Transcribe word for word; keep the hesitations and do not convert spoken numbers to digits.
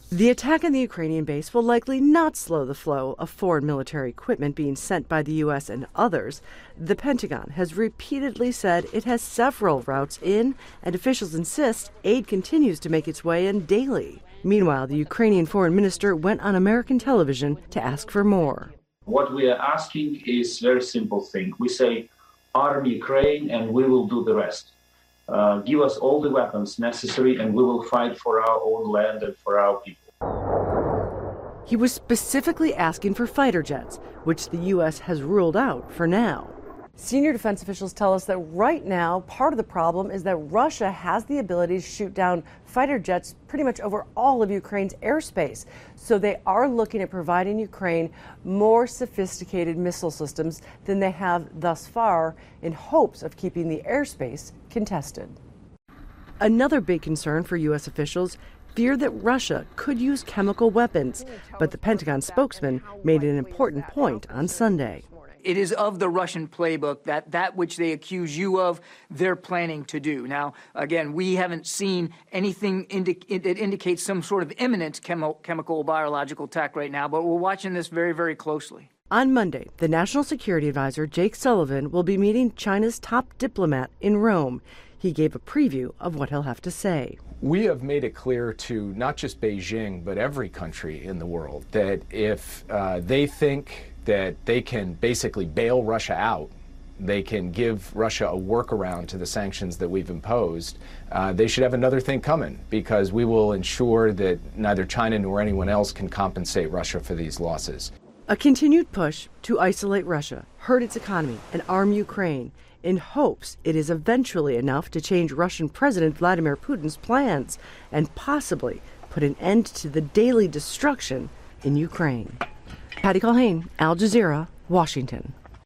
The attack on the Ukrainian base will likely not slow the flow of foreign military equipment being sent by the U S and others. The Pentagon has repeatedly said it has several routes in, and officials insist aid continues to make its way in daily. Meanwhile, the Ukrainian foreign minister went on American television to ask for more. What we are asking is a very simple thing. We say, arm Ukraine and we will do the rest. Uh, give us all the weapons necessary and we will fight for our own land and for our people. He was specifically asking for fighter jets, which the U S has ruled out for now. Senior defense officials tell us that right now, part of the problem is that Russia has the ability to shoot down fighter jets pretty much over all of Ukraine's airspace. So they are looking at providing Ukraine more sophisticated missile systems than they have thus far, in hopes of keeping the airspace contested. Another big concern for U S officials, fear that Russia could use chemical weapons. But the Pentagon spokesman made an important point on Sunday. It is of the Russian playbook that that which they accuse you of, they're planning to do. Now, again, we haven't seen anything indi- that indicates some sort of imminent chemo- chemical or biological attack right now, but we're watching this very, very closely. On Monday, the National Security Advisor, Jake Sullivan, will be meeting China's top diplomat in Rome. He gave a preview of what he'll have to say. We have made it clear to not just Beijing, but every country in the world that if uh, they think that they can basically bail Russia out, they can give Russia a workaround to the sanctions that we've imposed, uh, they should have another thing coming, because we will ensure that neither China nor anyone else can compensate Russia for these losses. A continued push to isolate Russia, hurt its economy, and arm Ukraine, in hopes it is eventually enough to change Russian President Vladimir Putin's plans and possibly put an end to the daily destruction in Ukraine. Patty Culhane, Al Jazeera, Washington.